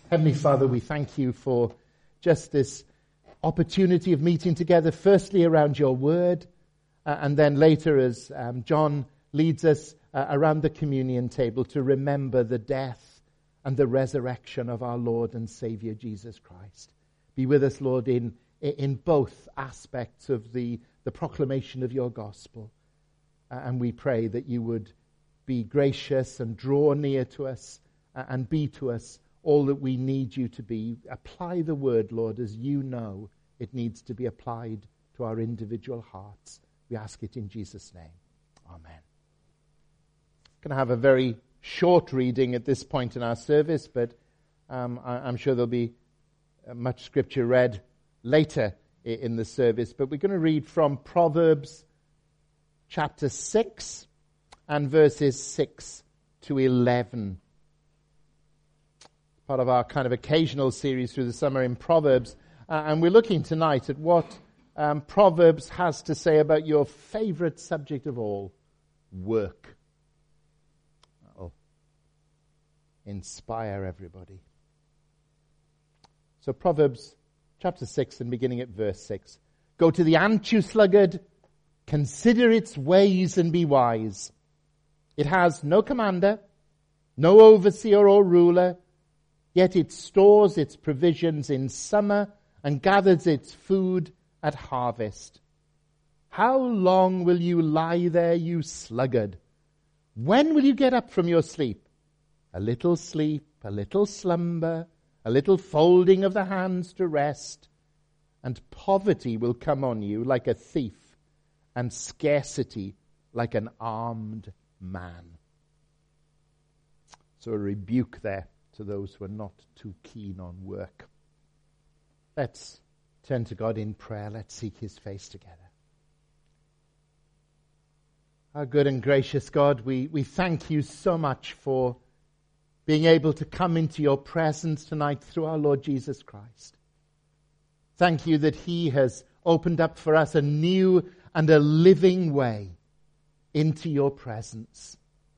Heavenly Father, we thank you for just this opportunity of meeting together, firstly around your word, and then later as John leads us around the communion table to remember the death and the resurrection of our Lord and Savior Jesus Christ. Be with us, Lord, in both aspects of the proclamation of your gospel. And we pray that you would be gracious and draw near to us and be to us all that we need you to be. Apply the word, Lord, as you know it needs to be applied to our individual hearts. We ask it in Jesus' name. Amen. I'm going to have a very short reading at this point in our service, but I'm sure there'll be much scripture read later in the service. But we're going to read from Proverbs chapter 6 and verses 6 to 11. Part of our kind of occasional series through the summer in Proverbs. And we're looking tonight at what Proverbs has to say about your favorite subject of all, work. That'll inspire everybody. So Proverbs chapter 6 and beginning at verse 6. Go to the ant, you sluggard, consider its ways and be wise. It has no commander, no overseer or ruler, yet it stores its provisions in summer and gathers its food at harvest. How long will you lie there, you sluggard? When will you get up from your sleep? A little sleep, a little slumber, a little folding of the hands to rest, and poverty will come on you like a thief, and scarcity like an armed man. So a rebuke there to those who are not too keen on work. Let's turn to God in prayer. Let's seek his face together. Our good and gracious God, we thank you so much for being able to come into your presence tonight through our Lord Jesus Christ. Thank you that he has opened up for us a new and a living way into your presence,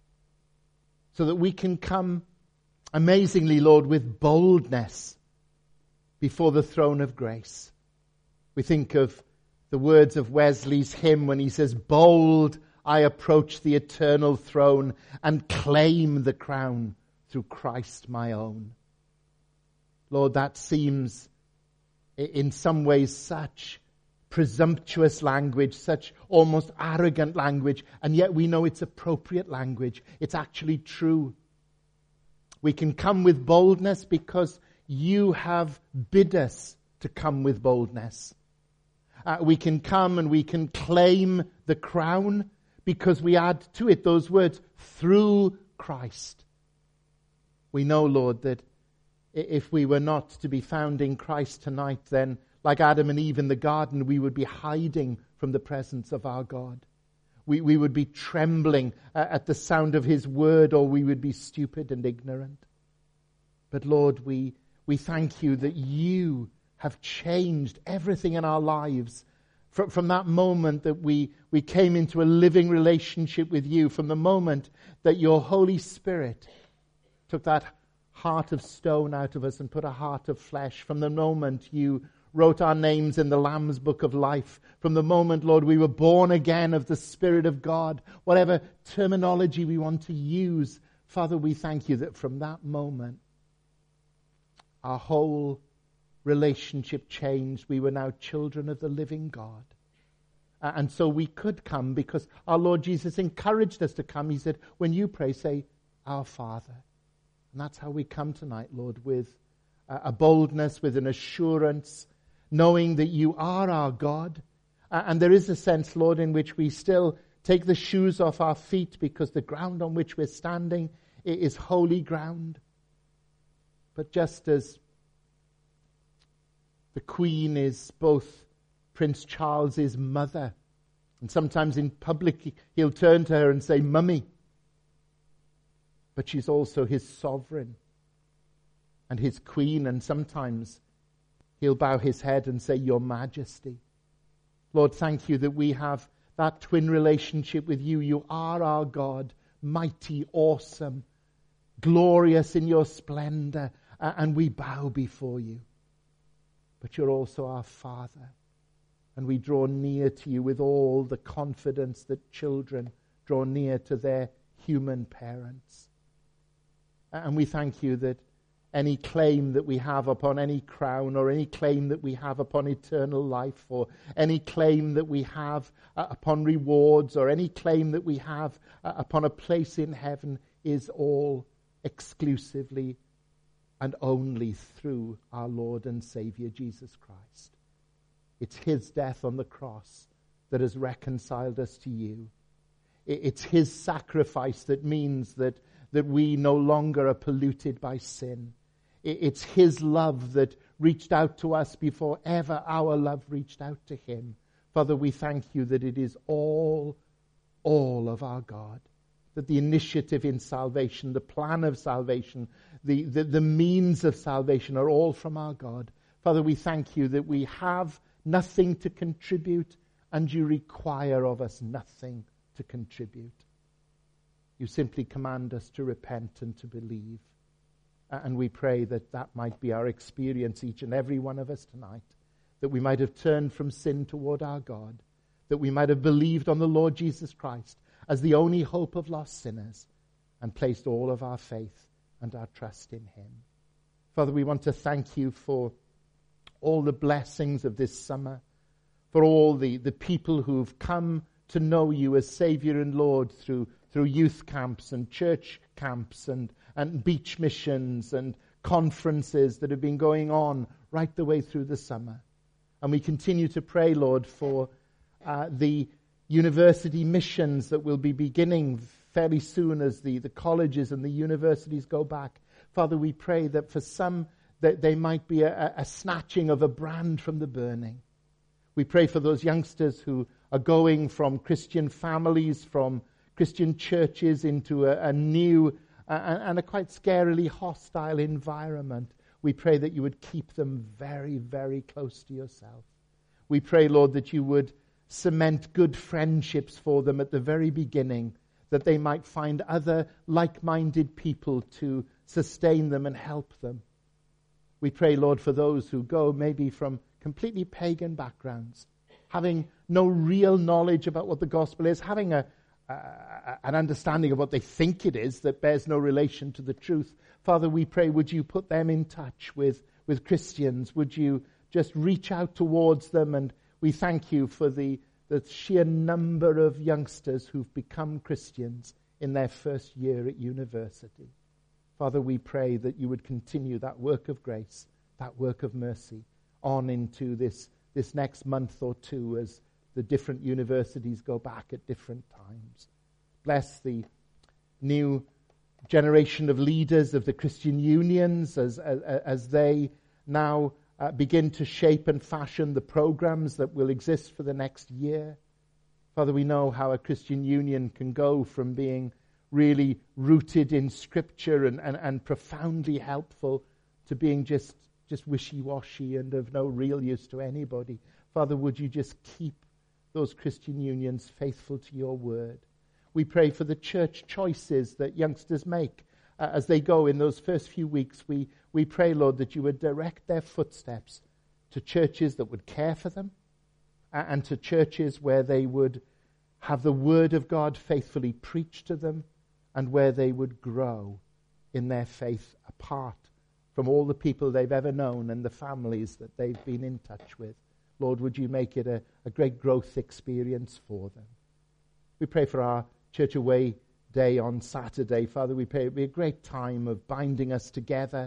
so that we can come amazingly, Lord, with boldness before the throne of grace. We think of the words of Wesley's hymn when he says, bold I approach the eternal throne and claim the crown through Christ my own. Lord, that seems in some ways such presumptuous language, such almost arrogant language, and yet we know it's appropriate language. It's actually true. We can come with boldness because you have bid us to come with boldness. We can come and we can claim the crown because we add to it those words, through Christ. We know, Lord, that if we were not to be found in Christ tonight, then like Adam and Eve in the garden, we would be hiding from the presence of our God. We would be trembling at the sound of his word, or we would be stupid and ignorant. But Lord, we thank you that you have changed everything in our lives from that moment that we came into a living relationship with you, from the moment that your Holy Spirit took that heart of stone out of us and put a heart of flesh, from the moment you wrote our names in the Lamb's Book of Life, from the moment, Lord, we were born again of the Spirit of God, whatever terminology we want to use. Father, we thank you that from that moment, our whole relationship changed. We were now children of the living God. And so we could come because our Lord Jesus encouraged us to come. He said, when you pray, say, our Father. And that's how we come tonight, Lord, with a boldness, with an assurance, knowing that you are our God. And there is a sense, Lord, in which we still take the shoes off our feet because the ground on which we're standing is holy ground. But just as the Queen is both Prince Charles's mother, and sometimes in public he'll turn to her and say, Mummy, but she's also his sovereign and his queen, and sometimes he'll bow his head and say, Your Majesty. Lord, thank you that we have that twin relationship with you. You are our God, mighty, awesome, glorious in your splendor, and we bow before you. But you're also our Father, and we draw near to you with all the confidence that children draw near to their human parents. And we thank you that any claim that we have upon any crown, or any claim that we have upon eternal life, or any claim that we have upon rewards, or any claim that we have upon a place in heaven, is all exclusively and only through our Lord and Savior Jesus Christ. It's his death on the cross that has reconciled us to you. It's his sacrifice that means that we no longer are polluted by sin. It's his love that reached out to us before ever our love reached out to him. Father, we thank you that it is all of our God. That the initiative in salvation, the plan of salvation, the means of salvation are all from our God. Father, we thank you that we have nothing to contribute, and you require of us nothing to contribute. You simply command us to repent and to believe. And we pray that that might be our experience, each and every one of us tonight, that we might have turned from sin toward our God, that we might have believed on the Lord Jesus Christ as the only hope of lost sinners, and placed all of our faith and our trust in him. Father, we want to thank you for all the blessings of this summer, for all the people who've come to know you as Savior and Lord through youth camps and church camps and beach missions and conferences that have been going on right the way through the summer. And we continue to pray, Lord, for the university missions that will be beginning fairly soon as the colleges and the universities go back. Father, we pray that for some, that they might be a snatching of a brand from the burning. We pray for those youngsters who are going from Christian families, from Christian churches into a new and a quite scarily hostile environment. We pray that you would keep them very, very close to yourself. We pray, Lord, that you would cement good friendships for them at the very beginning, that they might find other like-minded people to sustain them and help them. We pray, Lord, for those who go maybe from completely pagan backgrounds, having no real knowledge about what the gospel is, having an understanding of what they think it is that bears no relation to the truth. Father, we pray, would you put them in touch with Christians? Would you just reach out towards them? And we thank you for the sheer number of youngsters who've become Christians in their first year at university. Father, we pray that you would continue that work of grace, that work of mercy, on into this next month or two as the different universities go back at different times. Bless the new generation of leaders of the Christian unions as they now begin to shape and fashion the programs that will exist for the next year. Father, we know how a Christian union can go from being really rooted in Scripture and profoundly helpful to being just wishy-washy and of no real use to anybody. Father, would you just keep those Christian unions faithful to your word? We pray for the church choices that youngsters make as they go in those first few weeks. We pray, Lord, that you would direct their footsteps to churches that would care for them and to churches where they would have the word of God faithfully preached to them and where they would grow in their faith apart from all the people they've ever known and the families that they've been in touch with. Lord, would you make it a great growth experience for them? We pray for our Church Away Day on Saturday. Father, we pray it would be a great time of binding us together,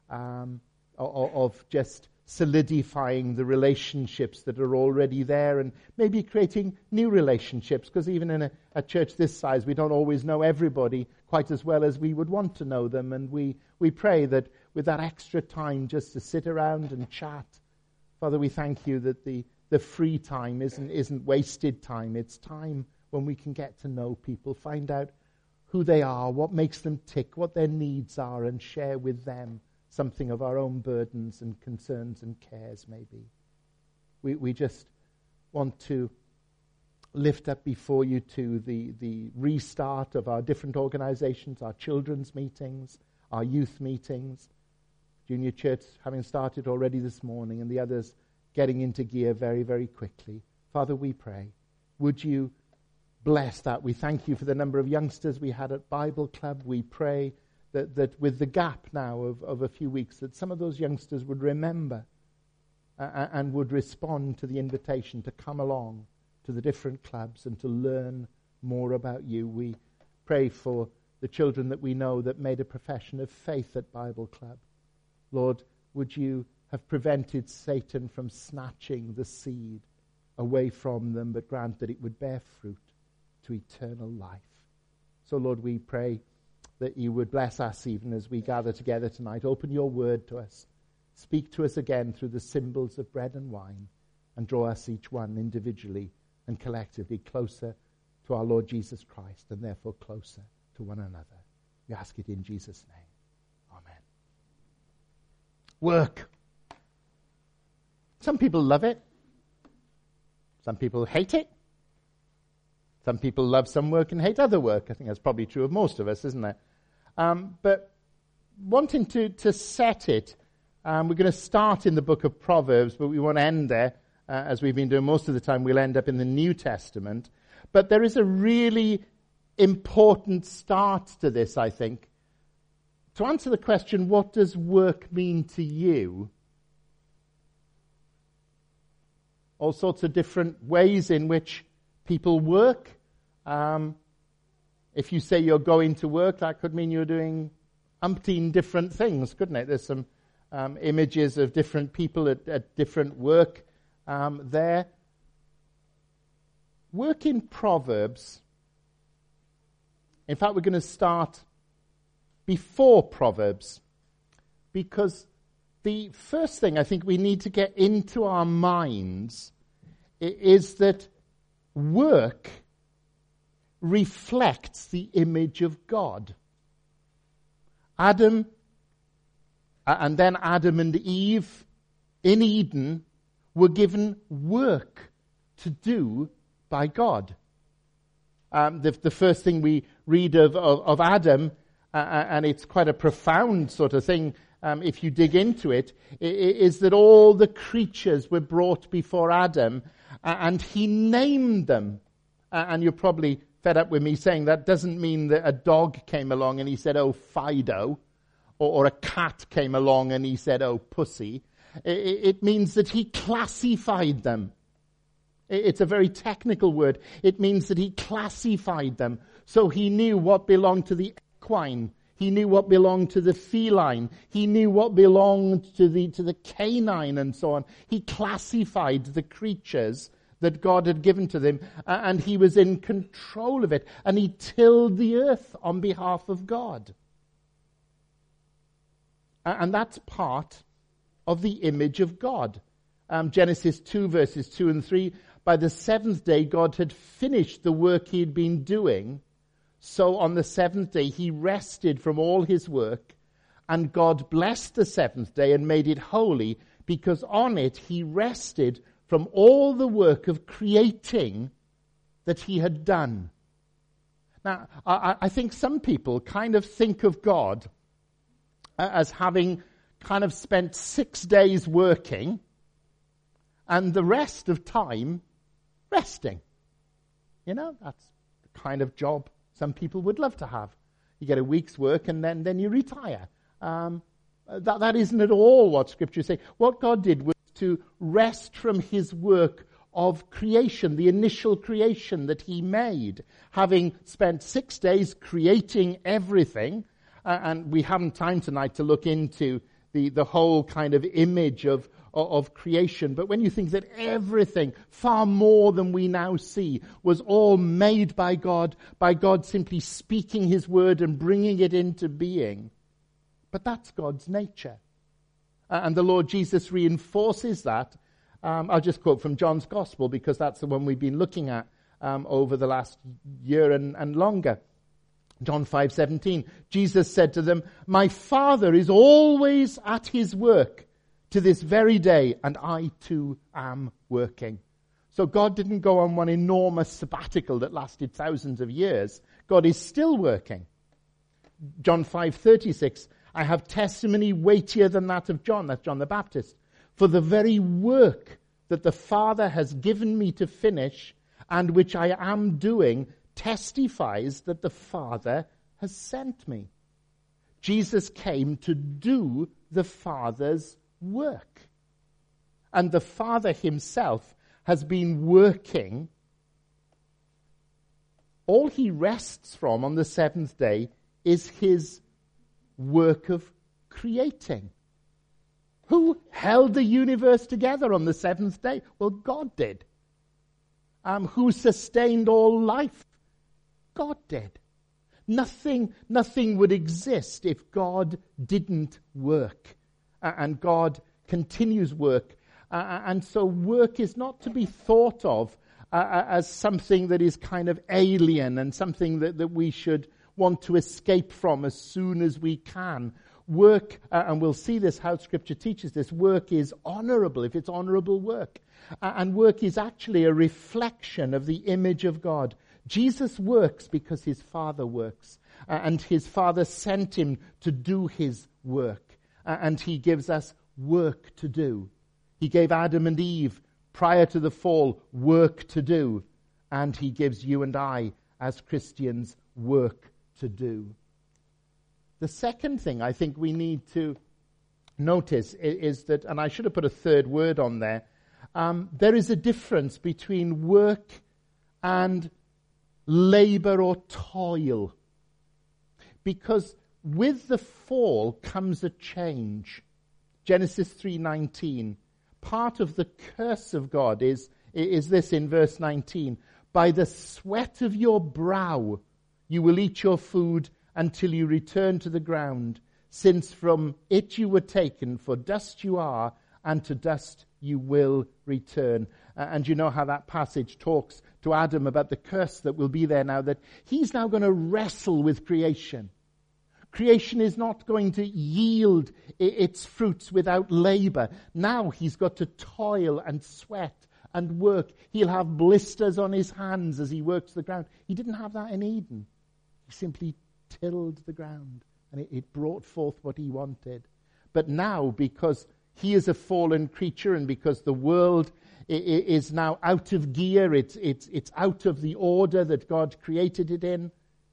of just solidifying the relationships that are already there and maybe creating new relationships, because even in a church this size, we don't always know everybody quite as well as we would want to know them. And we pray that with that extra time just to sit around and chat, Father, we thank you that the free time isn't wasted time. It's time when we can get to know people, find out who they are, what makes them tick, what their needs are, and share with them something of our own burdens and concerns and cares maybe. We just want to lift up before you too the restart of our different organizations, our children's meetings, our youth meetings. Junior Church having started already this morning, and the others getting into gear very, very quickly. Father, we pray, would you bless that? We thank you for the number of youngsters we had at Bible Club. We pray that with the gap now of a few weeks, that some of those youngsters would remember and would respond to the invitation to come along to the different clubs and to learn more about you. We pray for the children that we know that made a profession of faith at Bible Club. Lord, would you have prevented Satan from snatching the seed away from them, but grant that it would bear fruit to eternal life. So, Lord, we pray that you would bless us even as we gather together tonight. Open your word to us. Speak to us again through the symbols of bread and wine, and draw us each one individually and collectively closer to our Lord Jesus Christ, and therefore closer to one another. We ask it in Jesus' name. Amen. Work. Some people love it. Some people hate it. Some people love some work and hate other work. I think that's probably true of most of us, isn't it? But wanting to set it, we're going to start in the book of Proverbs, but we won't end there. As we've been doing most of the time, we'll end up in the New Testament. But there is a really important start to this, I think. To answer the question, what does work mean to you? All sorts of different ways in which people work. If you say you're going to work, that could mean you're doing umpteen different things, couldn't it? There's some images of different people at different work there. Work in Proverbs. In fact, we're going to start before Proverbs, because the first thing I think we need to get into our minds is that work reflects the image of God. Adam, and then Adam and Eve in Eden were given work to do by God. The first thing we read of Adam, and it's quite a profound sort of thing if you dig into it, is that all the creatures were brought before Adam, and he named them. And you're probably fed up with me saying that doesn't mean that a dog came along and he said, "Oh, Fido," or a cat came along and he said, "Oh, Pussy." It means that he classified them. It's a very technical word. It means that he classified them. So he knew what belonged to the equine. He knew what belonged to the feline. He knew what belonged to the canine and so on. He classified the creatures that God had given to them, and he was in control of it. And he tilled the earth on behalf of God. And that's part of the image of God. Genesis 2 verses 2 and 3, by the seventh day God had finished the work he had been doing. So on the seventh day he rested from all his work, and God blessed the seventh day and made it holy, because on it he rested from all the work of creating that he had done. Now, I think some people kind of think of God as having kind of spent 6 days working and the rest of time resting. You know, that's the kind of job some people would love to have. You get a week's work and then you retire. That isn't at all what Scripture is saying. What God did was to rest from his work of creation, the initial creation that he made, having spent 6 days creating everything. And we haven't time tonight to look into the whole kind of image of creation. But when you think that everything, far more than we now see, was all made by God simply speaking his word and bringing it into being. But that's God's nature. And the Lord Jesus reinforces that. I'll just quote from John's Gospel, because that's the one we've been looking at over the last year and longer. John 5:17, Jesus said to them, "My Father is always at his work to this very day, and I too am working." So God didn't go on one enormous sabbatical that lasted thousands of years. God is still working. John 5:36, I have testimony weightier than that of John. That's John the Baptist. For the very work that the Father has given me to finish, and which I am doing, testifies that the Father has sent me. Jesus came to do the Father's work. And the Father himself has been working. All he rests from on the seventh day is his work of creating. Who held the universe together on the seventh day? Well, God did. Who sustained all life? God did. Nothing would exist if God didn't work. And God continues work. And so work is not to be thought of as something that is kind of alien and something that we should want to escape from as soon as we can. Work, and we'll see this, how Scripture teaches this, work is honorable if it's honorable work. And work is actually a reflection of the image of God. Jesus works because his Father works. And his Father sent him to do his work. And he gives us work to do. He gave Adam and Eve, prior to the fall, work to do. And he gives you and I, as Christians, work to do. The second thing I think we need to notice is that, and I should have put a third word on there, there is a difference between work and labor or toil. Because with the fall comes a change. Genesis 3:19. Part of the curse of God is this in verse 19. By the sweat of your brow you will eat your food until you return to the ground, since from it you were taken, for dust you are, and to dust you will return. And you know how that passage talks to Adam about the curse that will be there now, that he's now going to wrestle with creation. Creation is not going to yield its fruits without labor. Now he's got to toil and sweat and work. He'll have blisters on his hands as he works the ground. He didn't have that in Eden. He simply tilled the ground, and it brought forth what he wanted. But now, because he is a fallen creature, and because the world is now out of gear, it's out of the order that God created it in,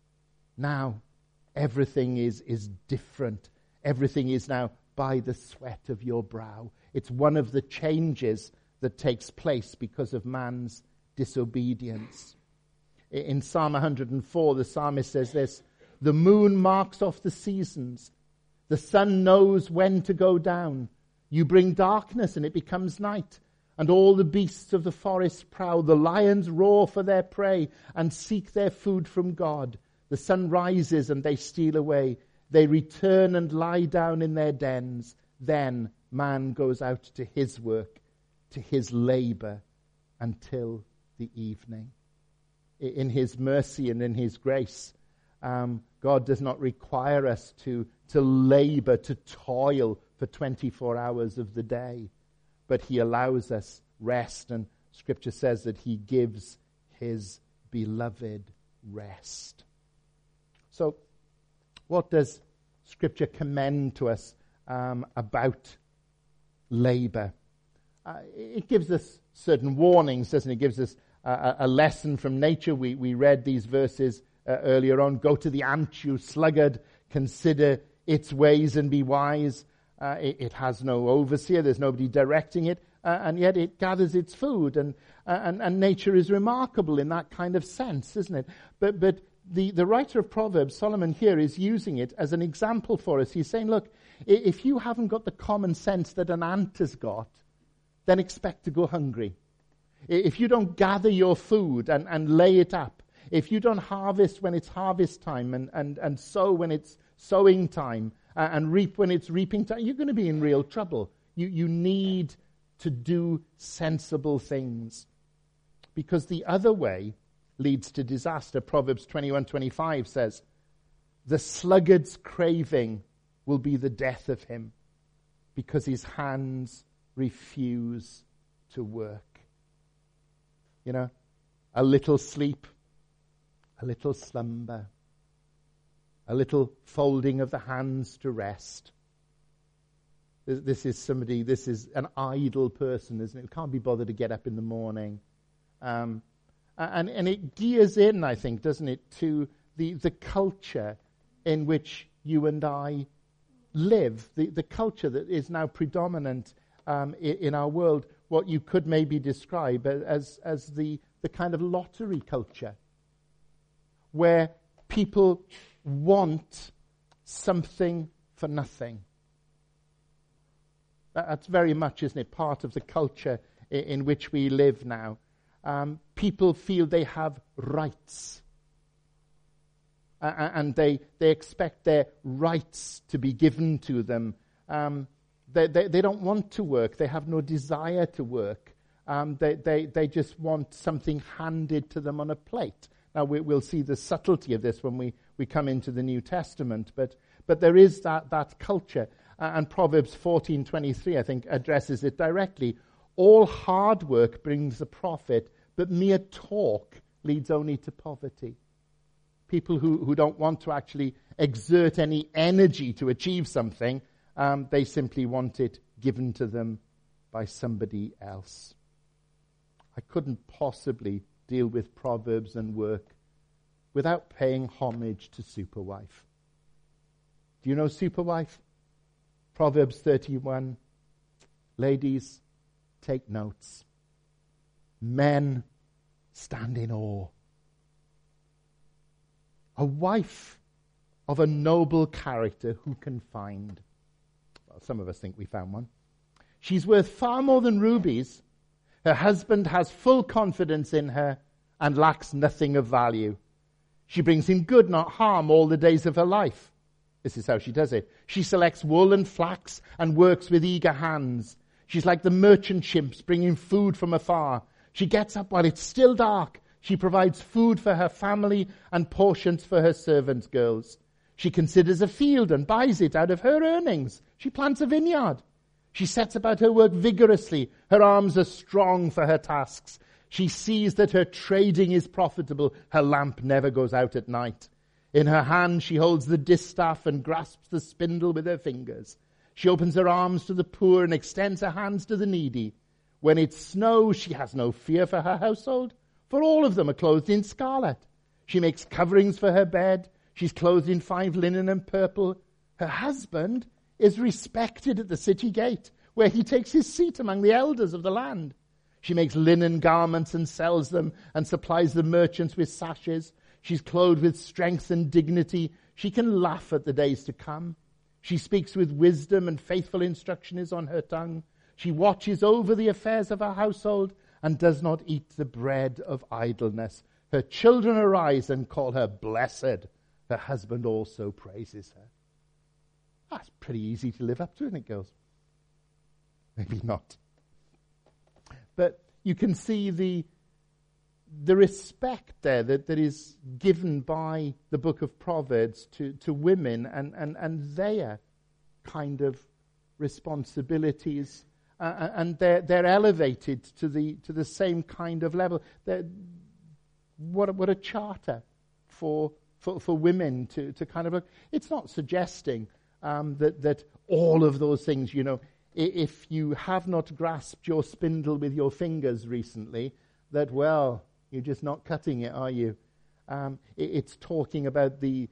now everything is different. Everything is now by the sweat of your brow. It's one of the changes that takes place because of man's disobedience. In Psalm 104, the psalmist says this, the moon marks off the seasons. The sun knows when to go down. You bring darkness and it becomes night. And all the beasts of the forest prowl. The lions roar for their prey and seek their food from God. The sun rises and they steal away. They return and lie down in their dens. Then man goes out to his work, to his labor, until the evening. In his mercy and in his grace, God does not require us to labor, to toil for 24 hours of the day, but he allows us rest, and Scripture says that he gives his beloved rest. So, what does Scripture commend to us about labor? It gives us certain warnings, doesn't it? It gives us a lesson from nature. We read these verses earlier on. Go to the ant, you sluggard, consider its ways and be wise. It has no overseer, there's nobody directing it, and yet it gathers its food. And nature is remarkable in that kind of sense, isn't it? But the writer of Proverbs, Solomon here, is using it as an example for us. He's saying, look, if you haven't got the common sense that an ant has got, then expect to go hungry. If you don't gather your food and lay it up, if you don't harvest when it's harvest time and sow when it's sowing time and reap when it's reaping time, you're going to be in real trouble. You need to do sensible things, because the other way leads to disaster. Proverbs 21:25 says, the sluggard's craving will be the death of him, because his hands refuse to work. You know, a little sleep, a little slumber, a little folding of the hands to rest. This is an idle person, isn't it? Who can't be bothered to get up in the morning. And it gears in, I think, doesn't it, to the culture in which you and I live, the culture that is now predominant in our world, what you could maybe describe as the kind of lottery culture, where people want something for nothing. That's very much, isn't it, part of the culture in which we live now. People feel they have rights. And they expect their rights to be given to them. They don't want to work. They have no desire to work. They just want something handed to them on a plate. Now, we'll see the subtlety of this when we come into the New Testament. But there is that culture. And Proverbs 14:23, I think, addresses it directly. All hard work brings a profit, but mere talk leads only to poverty. People who don't want to actually exert any energy to achieve something, they simply want it given to them by somebody else. I couldn't possibly deal with Proverbs and work without paying homage to Superwife. Do you know Superwife? Proverbs 31. Ladies, take notes. Men, stand in awe. A wife of a noble character who can find. Well, some of us think we found one. She's worth far more than rubies. Her husband has full confidence in her and lacks nothing of value. She brings him good, not harm, all the days of her life. This is how she does it. She selects wool and flax and works with eager hands. She's like the merchant ships bringing food from afar. She gets up while it's still dark. She provides food for her family and portions for her servant girls. She considers a field and buys it out of her earnings. She plants a vineyard. She sets about her work vigorously. Her arms are strong for her tasks. She sees that her trading is profitable. Her lamp never goes out at night. In her hand she holds the distaff and grasps the spindle with her fingers. She opens her arms to the poor and extends her hands to the needy. When it snows, she has no fear for her household, for all of them are clothed in scarlet. She makes coverings for her bed. She's clothed in fine linen and purple. Her husband is respected at the city gate, where he takes his seat among the elders of the land. She makes linen garments and sells them and supplies the merchants with sashes. She's clothed with strength and dignity. She can laugh at the days to come. She speaks with wisdom, and faithful instruction is on her tongue. She watches over the affairs of her household and does not eat the bread of idleness. Her children arise and call her blessed. Her husband also praises her. That's pretty easy to live up to, isn't it, girls? Maybe not. But you can see the respect there that is given by the book of Proverbs to women and their kind of responsibilities, and they're elevated to the same kind of level. What a charter for women to kind of look. It's not suggesting that all of those things, if you have not grasped your spindle with your fingers recently, that, well, you're just not cutting it, are you? It's talking about the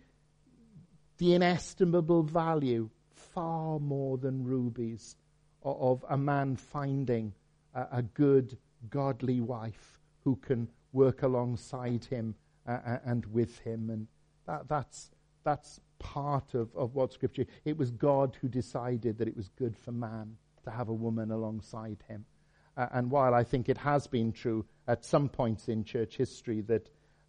inestimable value, far more than rubies, of a man finding a good, godly wife who can work alongside him and with him. And that's part of what Scripture. It was God who decided that it was good for man to have a woman alongside him. And while I think it has been true at some points in church history that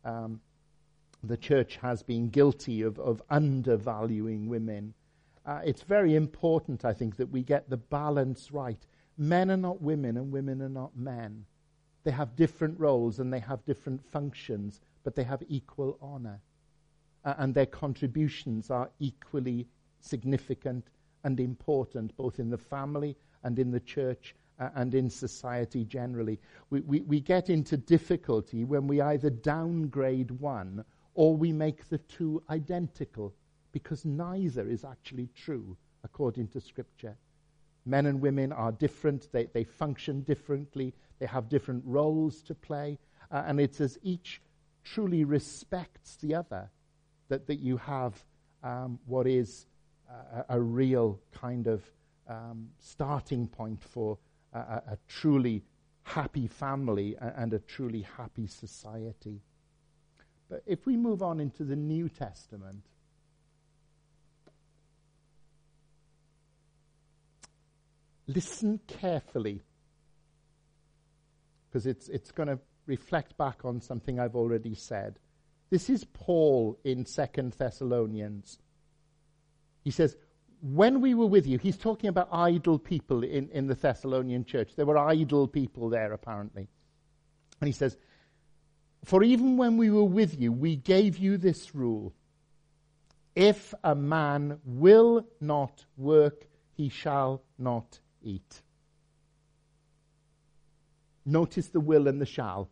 the church has been guilty of undervaluing women, it's very important, I think, that we get the balance right. Men are not women and women are not men. They have different roles and they have different functions, but they have equal honor. And their contributions are equally significant and important, both in the family and in the church and in society generally. We get into difficulty when we either downgrade one or we make the two identical. because neither is actually true according to Scripture. Men and women are different. They function differently. They have different roles to play. And it's as each truly respects the other that you have what is a real kind of starting point for a truly happy family and a truly happy society. But if we move on into the New Testament, listen carefully, because it's going to reflect back on something I've already said. This is Paul in 2 Thessalonians. He says, when we were with you, he's talking about idle people in the Thessalonian church. There were idle people there, apparently. And he says, for even when we were with you, we gave you this rule. If a man will not work, he shall not eat. Notice the will and the shall.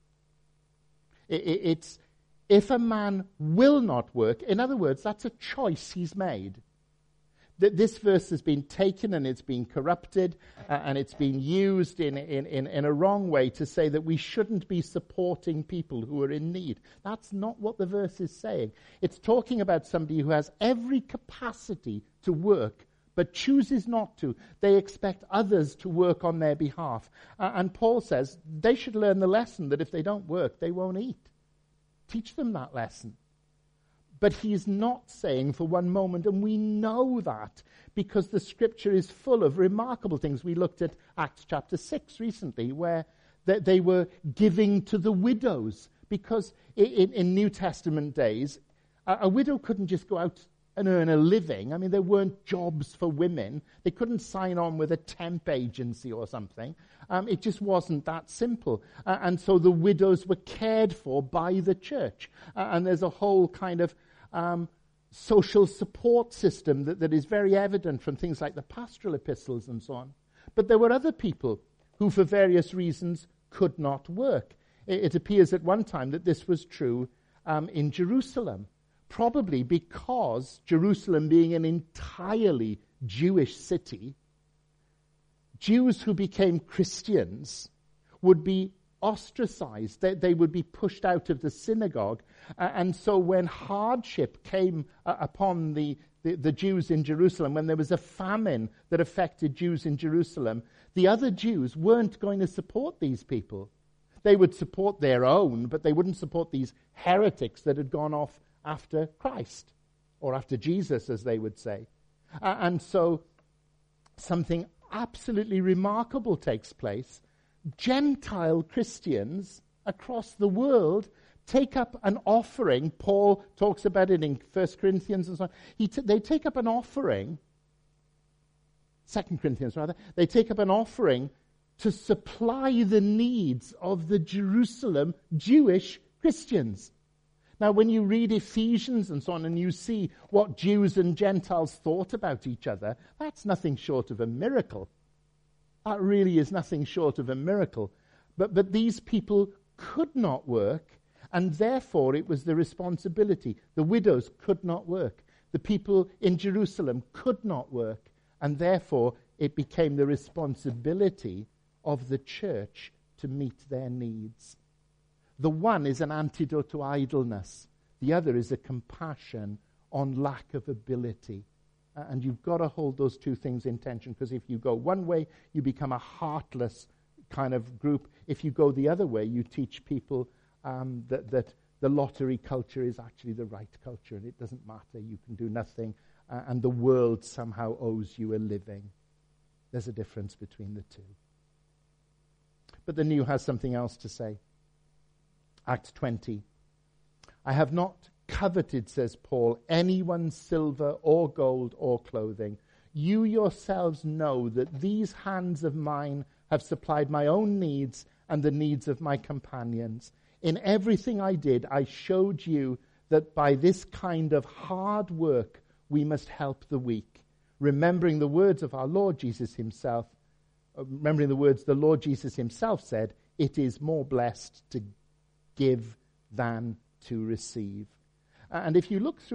It's if a man will not work. In other words, that's a choice he's made. This verse has been taken and it's been corrupted and it's been used in a wrong way to say that we shouldn't be supporting people who are in need. That's not what the verse is saying. It's talking about somebody who has every capacity to work but chooses not to. They expect others to work on their behalf. And Paul says they should learn the lesson that if they don't work, they won't eat. Teach them that lesson. But he's not saying for one moment, and we know that because the Scripture is full of remarkable things. We looked at Acts chapter 6 recently, where they were giving to the widows, because in New Testament days, a widow couldn't just go out and earn a living. I mean, there weren't jobs for women. They couldn't sign on with a temp agency or something. It just wasn't that simple. And so the widows were cared for by the church. And there's a whole kind of social support system that is very evident from things like the pastoral epistles and so on. But there were other people who, for various reasons, could not work. It appears at one time that this was true in Jerusalem. Probably because Jerusalem being an entirely Jewish city, Jews who became Christians would be ostracized. They would be pushed out of the synagogue. And so when hardship came upon the Jews in Jerusalem, when there was a famine that affected Jews in Jerusalem, the other Jews weren't going to support these people. They would support their own, but they wouldn't support these heretics that had gone off after Christ, or after Jesus, as they would say. And so something absolutely remarkable takes place. Gentile Christians across the world take up an offering. Paul talks about it in 1 Corinthians and so on. They take up an offering, 2 Corinthians rather, they take up an offering to supply the needs of the Jerusalem Jewish Christians. Now, when you read Ephesians and so on, and you see what Jews and Gentiles thought about each other, that's nothing short of a miracle. That really is nothing short of a miracle. But these people could not work, and therefore it was the responsibility. The widows could not work. The people in Jerusalem could not work, and therefore it became the responsibility of the church to meet their needs. The one is an antidote to idleness. The other is a compassion on lack of ability. And you've got to hold those two things in tension, because if you go one way, you become a heartless kind of group. If you go the other way, you teach people that the lottery culture is actually the right culture, and it doesn't matter, you can do nothing, and the world somehow owes you a living. There's a difference between the two. But the New has something else to say. Acts 20. I have not coveted, says Paul, anyone's silver or gold or clothing. You yourselves know that these hands of mine have supplied my own needs and the needs of my companions. In everything I did, I showed you that by this kind of hard work we must help the weak, remembering the words of our Lord Jesus himself, remembering the words the Lord Jesus himself said, it is more blessed to give than to receive. And if you look through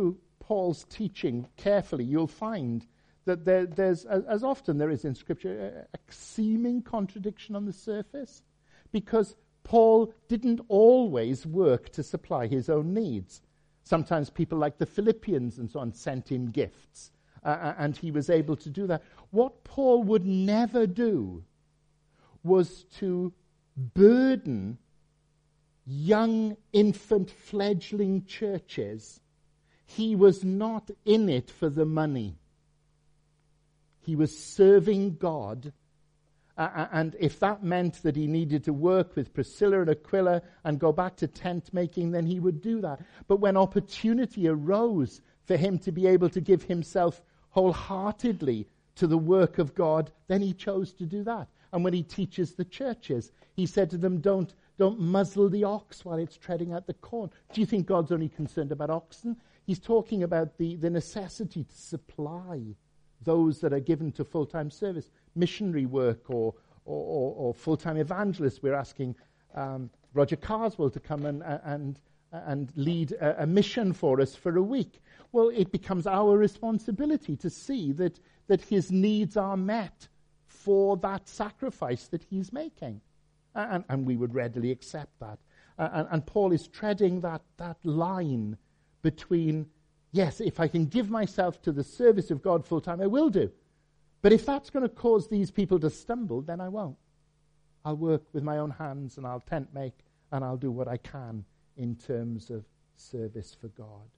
Paul's teaching carefully, you'll find that there's, as often there is in Scripture, a seeming contradiction on the surface, because Paul didn't always work to supply his own needs. Sometimes people like the Philippians and so on sent him gifts, and he was able to do that. What Paul would never do was to burden young infant fledgling churches. He was not in it for the money. He was serving God. And if that meant that he needed to work with Priscilla and Aquila and go back to tent making, then he would do that. But when opportunity arose for him to be able to give himself wholeheartedly to the work of God, then he chose to do that. And when he teaches the churches, he said to them, don't muzzle the ox while it's treading out the corn. Do you think God's only concerned about oxen? He's talking about the necessity to supply those that are given to full-time service, missionary work or full-time evangelists. We're asking Roger Carswell to come and lead a mission for us for a week. Well, it becomes our responsibility to see that his needs are met for that sacrifice that he's making. And we would readily accept that. And Paul is treading that line between, yes, if I can give myself to the service of God full-time, I will do. But if that's going to cause these people to stumble, then I won't. I'll work with my own hands, and I'll tent make, and I'll do what I can in terms of service for God.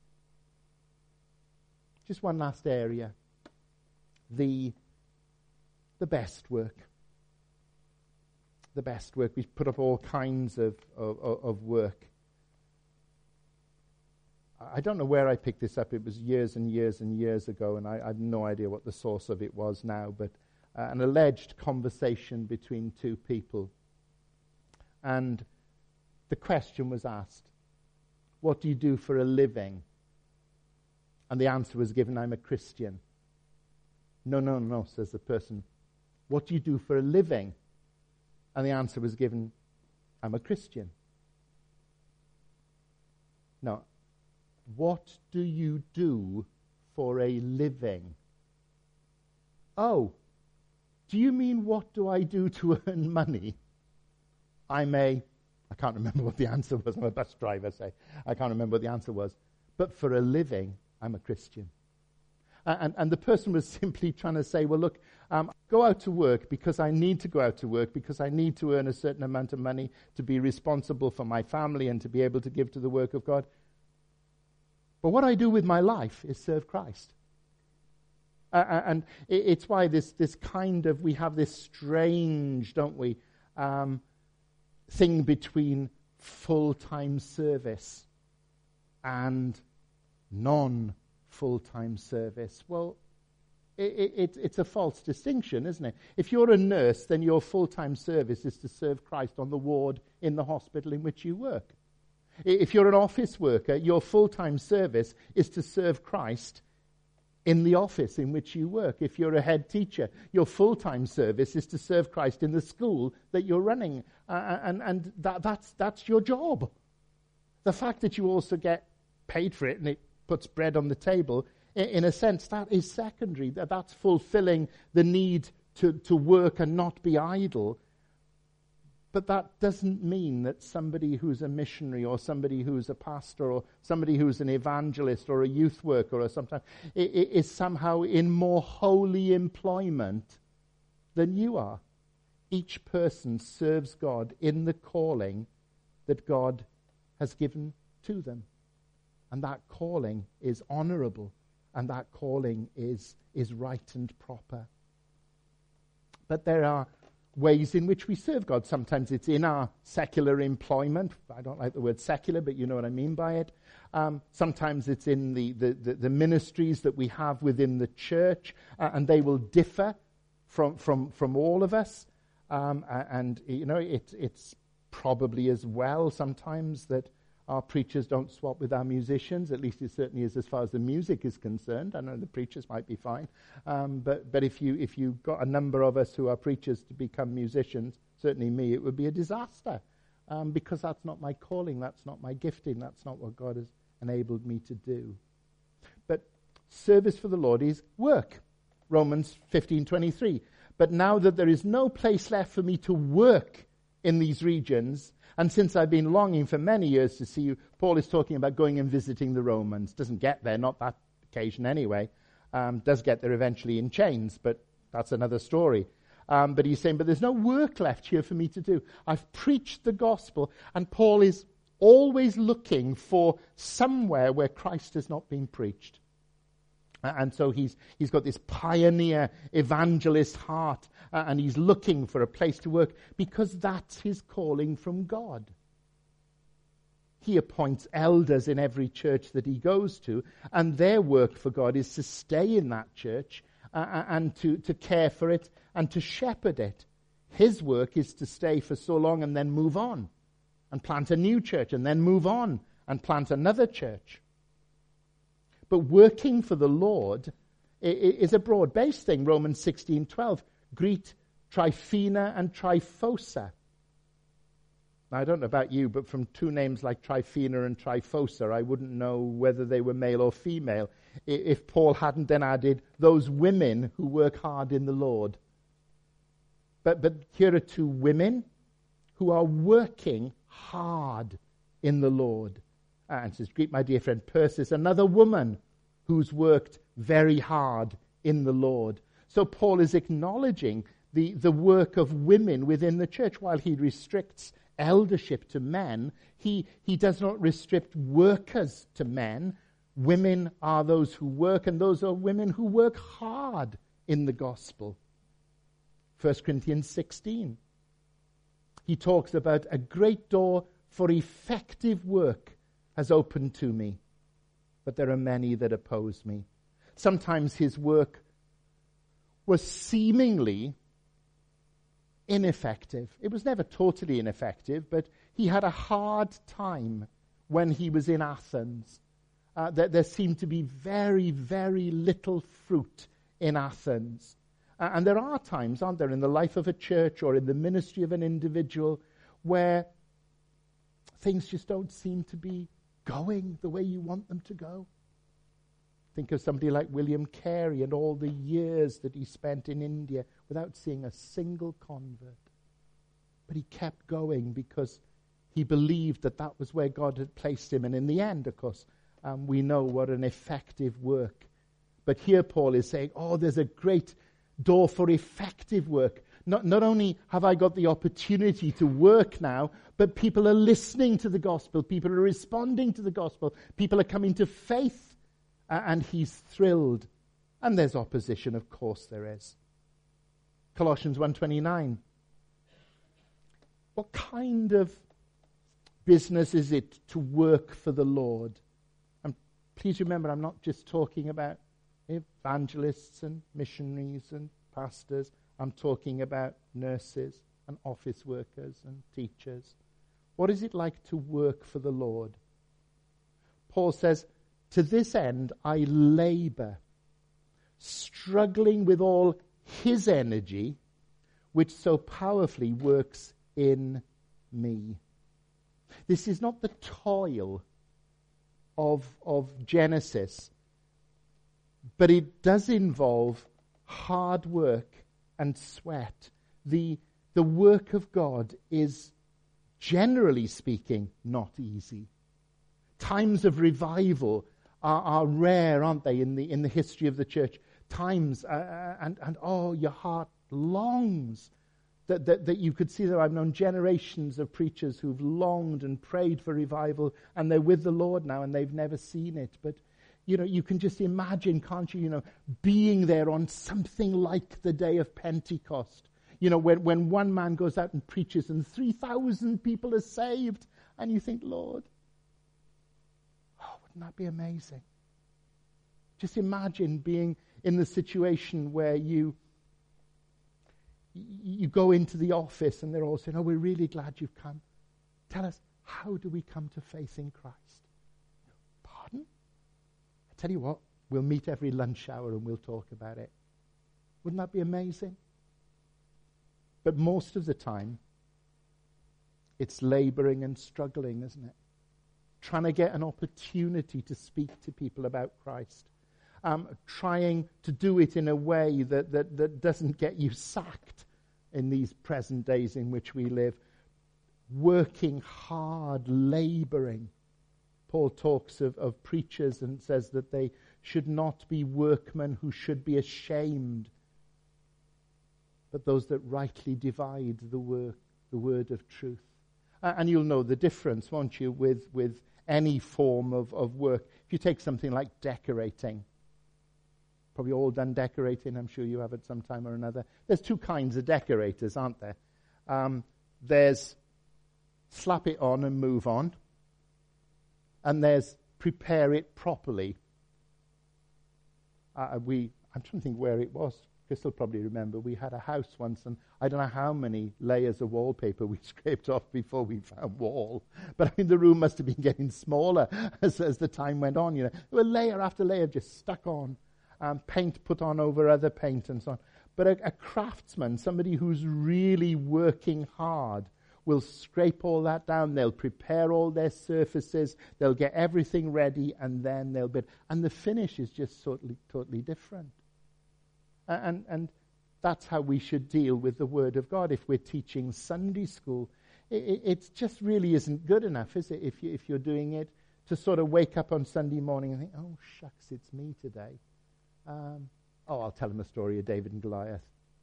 Just one last area. The best work. The best work. We put up all kinds of work. I don't know where I picked this up. It was years and years and years ago, and I have no idea what the source of it was now, but an alleged conversation between two people. And the question was asked, what do you do for a living? And the answer was given, I'm a Christian. No, says the person. What do you do for a living? And the answer was given, I'm a Christian. Now, what do you do for a living? Oh, do you mean what do I do to earn money? I can't remember what the answer was. I'm a bus driver, say. I can't remember what the answer was. But for a living, I'm a Christian. And the person was simply trying to say, well, look, go out to work because I need to go out to work, because I need to earn a certain amount of money to be responsible for my family and to be able to give to the work of God. But what I do with my life is serve Christ. And it's why this kind of, we have this strange, don't we, thing between full-time service and non-full-time service. Well, it's a false distinction, isn't it? If you're a nurse, then your full-time service is to serve Christ on the ward in the hospital in which you work. If you're an office worker, your full-time service is to serve Christ in the office in which you work. If you're a head teacher, your full-time service is to serve Christ in the school that you're running. And that's your job. The fact that you also get paid for it and it puts bread on the table, in a sense, that is secondary. That's fulfilling the need to work and not be idle. But that doesn't mean that somebody who's a missionary or somebody who's a pastor or somebody who's an evangelist or a youth worker or sometimes is somehow in more holy employment than you are. Each person serves God in the calling that God has given to them. And that calling is honorable, and that calling is right and proper. But there are ways in which we serve God. Sometimes it's in our secular employment. I don't like the word secular, but you know what I mean by it. Sometimes it's in the ministries that we have within the church, and they will differ from all of us. And you know, it's probably as well sometimes that our preachers don't swap with our musicians. At least it certainly is as far as the music is concerned. I know the preachers might be fine. But if you got a number of us who are preachers to become musicians, certainly me, it would be a disaster. Because that's not my calling, that's not my gifting, that's not what God has enabled me to do. But service for the Lord is work. Romans 15:23. But now that there is no place left for me to work in these regions, and since I've been longing for many years to see you, Paul is talking about going and visiting the Romans. Doesn't get there, not that occasion anyway. Does get there eventually in chains, but that's another story. But he's saying, but there's no work left here for me to do. I've preached the gospel, and Paul is always looking for somewhere where Christ has not been preached. And so he's got this pioneer evangelist heart, and he's looking for a place to work because that's his calling from God. He appoints elders in every church that he goes to, and their work for God is to stay in that church and to care for it and to shepherd it. His work is to stay for so long and then move on and plant a new church and then move on and plant another church. But working for the Lord is a broad-based thing. Romans 16:12. Greet Tryphena and Tryphosa. Now, I don't know about you, but from two names like Tryphena and Tryphosa, I wouldn't know whether they were male or female if Paul hadn't then added those women who work hard in the Lord. But here are two women who are working hard in the Lord. And says, greet my dear friend Persis, another woman who's worked very hard in the Lord. So Paul is acknowledging the work of women within the church. While he restricts eldership to men, he does not restrict workers to men. Women are those who work, and those are women who work hard in the gospel. 1 Corinthians 16. He talks about a great door for effective work has opened to me, but there are many that oppose me. Sometimes his work was seemingly ineffective. It was never totally ineffective, but he had a hard time when he was in Athens. There seemed to be very, very little fruit in Athens. And there are times, aren't there, in the life of a church or in the ministry of an individual where things just don't seem to be going the way you want them to go. Think of somebody like William Carey and all the years that he spent in India without seeing a single convert. But he kept going because he believed that that was where God had placed him. And in the end, of course, we know what an effective work. But here Paul is saying, there's a great door for effective work. Not only have I got the opportunity to work now, but people are listening to the gospel. People are responding to the gospel. People are coming to faith. And he's thrilled. And there's opposition, of course there is. Colossians 1:29. What kind of business is it to work for the Lord? And please remember, I'm not just talking about evangelists and missionaries and pastors. I'm talking about nurses and office workers and teachers. What is it like to work for the Lord? Paul says, to this end I labor, struggling with all his energy, which so powerfully works in me. This is not the toil of Genesis, but it does involve hard work and sweat. The work of God is, generally speaking, not easy. Times of revival are rare, aren't they, in the history of the church? Times, your heart longs that you could see that. I've known generations of preachers who've longed and prayed for revival, and they're with the Lord now, and they've never seen it. But you can just imagine, can't you, being there on something like the day of Pentecost. When one man goes out and preaches and 3,000 people are saved, and you think, Lord, wouldn't that be amazing? Just imagine being in the situation where you go into the office and they're all saying, we're really glad you've come. Tell us, how do we come to faith in Christ? Pardon? I tell you what, we'll meet every lunch hour and we'll talk about it. Wouldn't that be amazing? But most of the time, it's laboring and struggling, isn't it? Trying to get an opportunity to speak to people about Christ. trying to do it in a way that doesn't get you sacked in these present days in which we live. Working hard, laboring. Paul talks of preachers and says that they should not be workmen who should be ashamed, but those that rightly divide the word of truth. And you'll know the difference, won't you, with any form of work. If you take something like decorating, probably all done decorating, I'm sure you have at some time or another. There's two kinds of decorators, aren't there? There's slap it on and move on, and there's prepare it properly. I'm trying to think where it was. Chris will probably remember. We had a house once, and I don't know how many layers of wallpaper we scraped off before we found wall. But I mean, the room must have been getting smaller as the time went on. You know, there were layer after layer just stuck on, paint put on over other paint and so on. But a craftsman, somebody who's really working hard, will scrape all that down. They'll prepare all their surfaces. They'll get everything ready, and then they'll build. And the finish is just totally different. And that's how we should deal with the Word of God. If we're teaching Sunday school, it just really isn't good enough, is it? If you're doing it to sort of wake up on Sunday morning and think, oh, shucks, it's me today. I'll tell them a story of David and Goliath.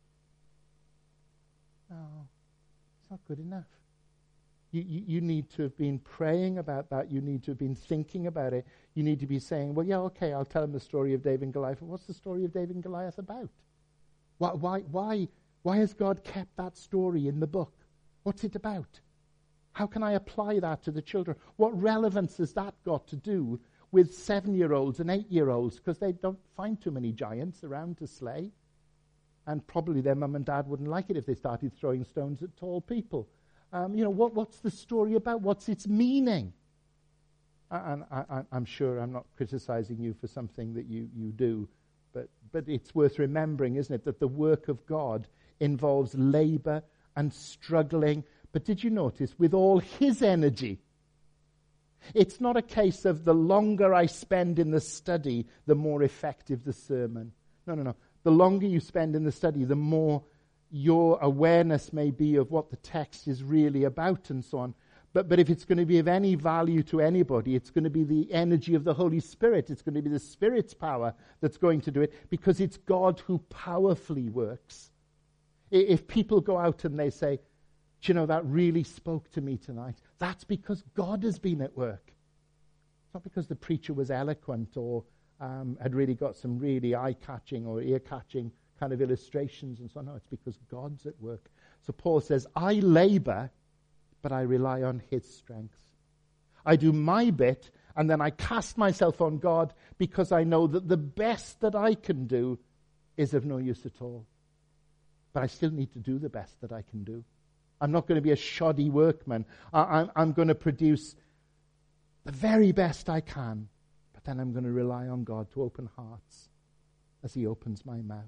No, it's not good enough. You need to have been praying about that. You need to have been thinking about it. You need to be saying, well, yeah, okay, I'll tell them the story of David and Goliath. What's the story of David and Goliath about? Why has God kept that story in the book? What's it about? How can I apply that to the children? What relevance has that got to do with 7-year-olds and 8-year-olds? Because they don't find too many giants around to slay. And probably their mum and dad wouldn't like it if they started throwing stones at tall people. What's the story about? What's its meaning? And I'm sure I'm not criticizing you for something that you do, but it's worth remembering, isn't it, that the work of God involves labor and struggling. But did you notice, with all his energy? It's not a case of the longer I spend in the study, the more effective the sermon. No. The longer you spend in the study, the more your awareness may be of what the text is really about and so on. But if it's going to be of any value to anybody, it's going to be the energy of the Holy Spirit. It's going to be the Spirit's power that's going to do it, because it's God who powerfully works. If people go out and they say, do you know, that really spoke to me tonight, that's because God has been at work. It's not because the preacher was eloquent or had really got some really eye-catching or ear-catching kind of illustrations and so on. No, it's because God's at work. So Paul says, I labor, but I rely on his strength. I do my bit, and then I cast myself on God, because I know that the best that I can do is of no use at all. But I still need to do the best that I can do. I'm not going to be a shoddy workman. I'm going to produce the very best I can, but then I'm going to rely on God to open hearts as he opens my mouth.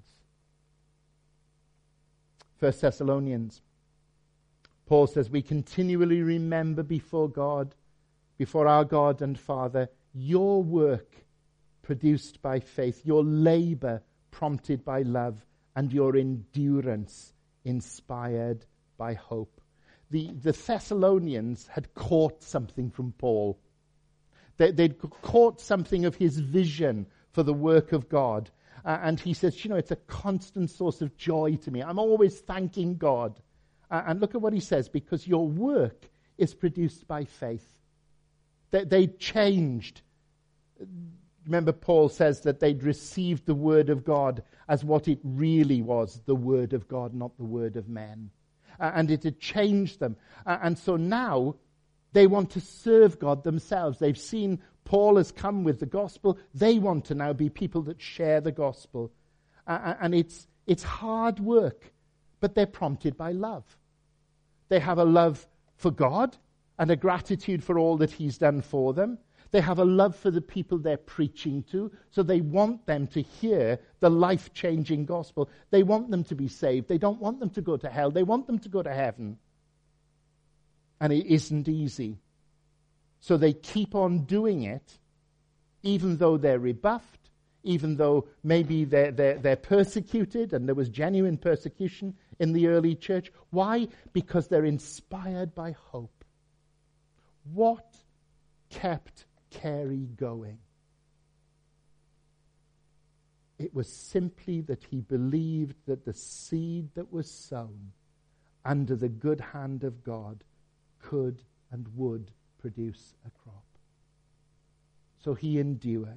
1 Thessalonians, Paul says, we continually remember before God, before our God and Father, your work produced by faith, your labor prompted by love, and your endurance inspired by hope. The Thessalonians had caught something from Paul. They'd caught something of his vision for the work of God. And he says, it's a constant source of joy to me. I'm always thanking God. And look at what he says, because your work is produced by faith. They changed. Remember, Paul says that they'd received the word of God as what it really was, the word of God, not the word of men. And it had changed them. And so now they want to serve God themselves. They've seen Paul has come with the gospel. They want to now be people that share the gospel. And it's hard work, but they're prompted by love. They have a love for God and a gratitude for all that he's done for them. They have a love for the people they're preaching to, so they want them to hear the life-changing gospel. They want them to be saved. They don't want them to go to hell. They want them to go to heaven. And it isn't easy. So they keep on doing it, even though they're rebuffed, even though maybe they're persecuted, and there was genuine persecution in the early church. Why? Because they're inspired by hope. What kept Carey going? It was simply that he believed that the seed that was sown under the good hand of God could and would produce a crop. So he endured.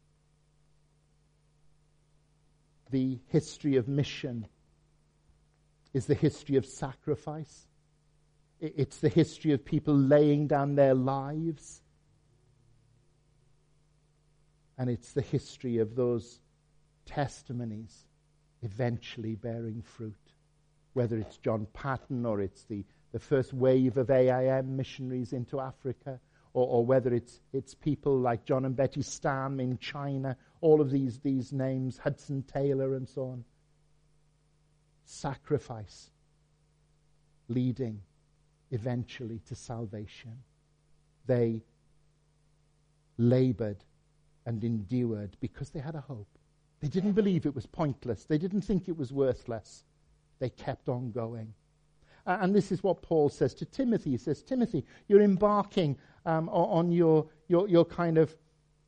The history of mission is the history of sacrifice. It's the history of people laying down their lives. And it's the history of those testimonies eventually bearing fruit. Whether it's John Paton, or it's the first wave of AIM missionaries into Africa, or whether it's people like John and Betty Stam in China, all of these names, Hudson Taylor and so on. Sacrifice leading eventually to salvation. They labored and endured because they had a hope. They didn't believe it was pointless. They didn't think it was worthless. They kept on going. And this is what Paul says to Timothy. He says, Timothy, you're embarking on your kind of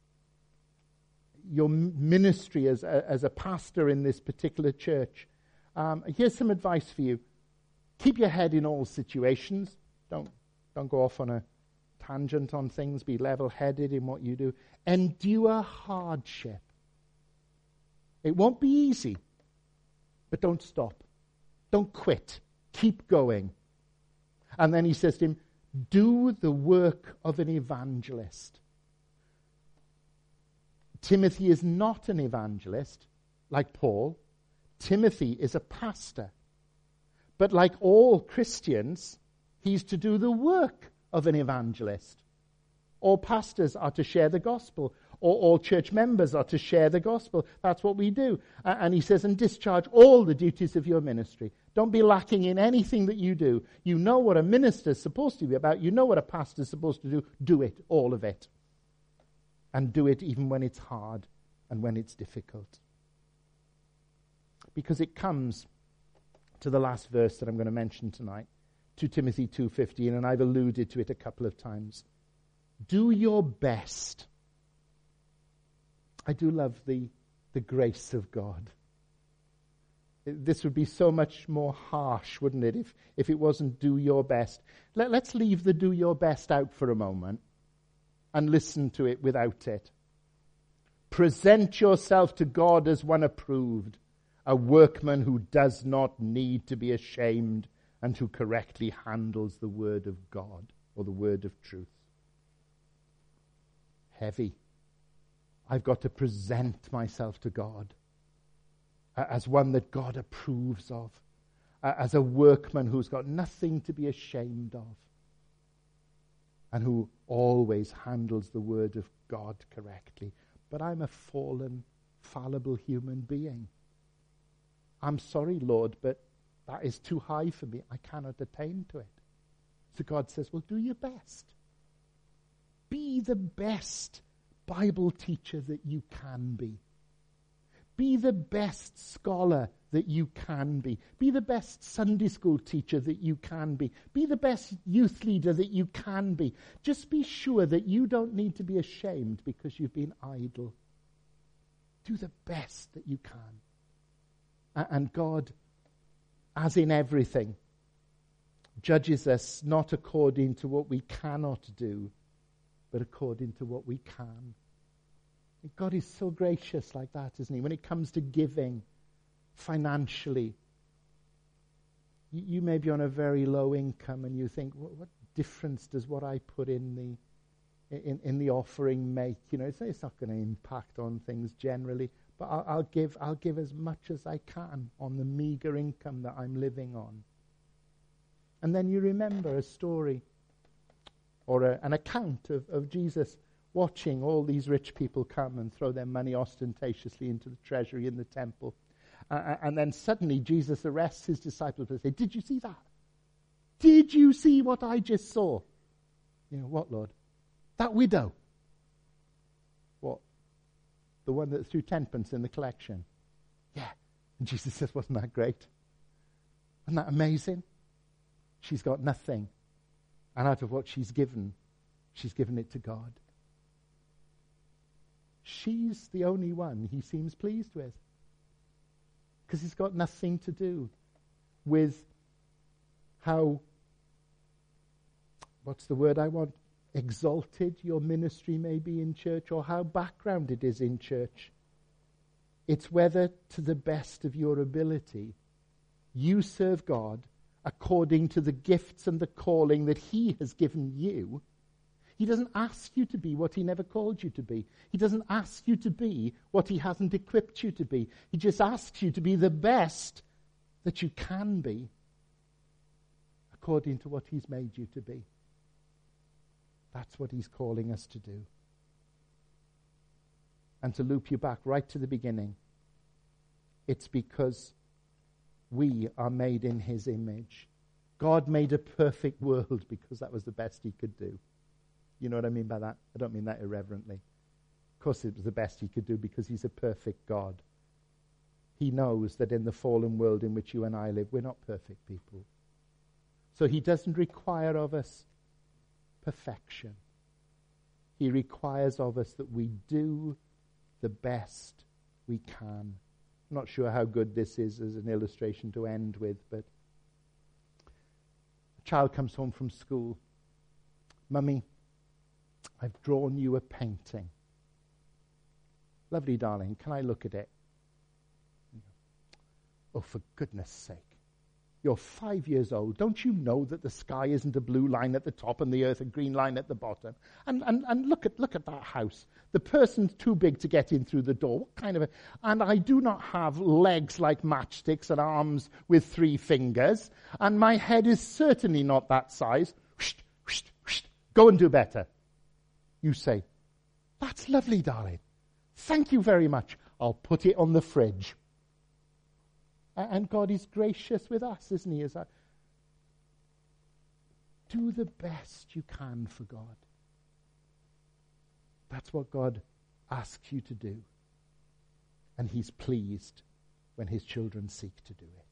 your ministry as a pastor in this particular church. Here's some advice for you. Keep your head in all situations. Don't go off on a tangent on things. Be level-headed in what you do. Endure hardship. It won't be easy, but don't stop. Don't quit. Keep going. And then he says to him, do the work of an evangelist. Timothy is not an evangelist like Paul. Timothy is a pastor. But like all Christians, he's to do the work of an evangelist. All pastors are to share the gospel. All church members are to share the gospel. That's what we do. And he says, and discharge all the duties of your ministry. Don't be lacking in anything that you do. You know what a minister's supposed to be about. You know what a pastor's supposed to do. Do it, all of it. And do it even when it's hard and when it's difficult. Because it comes to the last verse that I'm going to mention tonight, 2 Timothy 2:15, and I've alluded to it a couple of times. Do your best. I do love the grace of God. This would be so much more harsh, wouldn't it, if it wasn't do your best. Let's leave the do your best out for a moment and listen to it without it. Present yourself to God as one approved, a workman who does not need to be ashamed and who correctly handles the word of God or the word of truth. Heavy. I've got to present myself to God as one that God approves of, as a workman who's got nothing to be ashamed of, and who always handles the word of God correctly. But I'm a fallen, fallible human being. I'm sorry, Lord, but that is too high for me. I cannot attain to it. So God says, well, do your best. Be the best Bible teacher that you can be. Be the best scholar that you can be. Be the best Sunday school teacher that you can be. Be the best youth leader that you can be. Just be sure that you don't need to be ashamed because you've been idle. Do the best that you can. And God, as in everything, judges us not according to what we cannot do, but according to what we can. God is so gracious like that, isn't he? When it comes to giving financially, you may be on a very low income and you think, what difference does what I put in the offering make? You know, it's not going to impact on things generally, but I'll give as much as I can on the meager income that I'm living on. And then you remember a story or an account of Jesus watching all these rich people come and throw their money ostentatiously into the treasury in the temple. And then suddenly Jesus arrests his disciples and says, did you see that? Did you see what I just saw? You know, what, Lord? That widow. What? the one that threw 10pence in the collection. Yeah. And Jesus says, wasn't that great? Isn't that amazing? She's got nothing. And out of what she's given it to God. She's the only one he seems pleased with. Because it's got nothing to do with how, what's the word I want? Exalted your ministry may be in church, or how background it is in church. It's whether, to the best of your ability, you serve God according to the gifts and the calling that he has given you. He doesn't ask you to be what he never called you to be. He doesn't ask you to be what he hasn't equipped you to be. He just asks you to be the best that you can be according to what he's made you to be. That's what he's calling us to do. And to loop you back right to the beginning, it's because we are made in his image. God made a perfect world because that was the best he could do. You know what I mean by that? I don't mean that irreverently. Of course it was the best he could do because he's a perfect God. He knows that in the fallen world in which you and I live, we're not perfect people. So he doesn't require of us perfection. He requires of us that we do the best we can. I'm not sure how good this is as an illustration to end with, but a child comes home from school. Mummy, I've drawn you a painting. Lovely, darling. Can I look at it? Oh, for goodness sake. You're 5 years old. Don't you know that the sky isn't a blue line at the top and the earth a green line at the bottom? And look at that house. The person's too big to get in through the door. What kind of a... And I do not have legs like matchsticks and arms with 3 fingers. And my head is certainly not that size. Go and do better. You say, that's lovely, darling. Thank you very much. I'll put it on the fridge. And God is gracious with us, isn't he? Do the best you can for God. That's what God asks you to do. And he's pleased when his children seek to do it.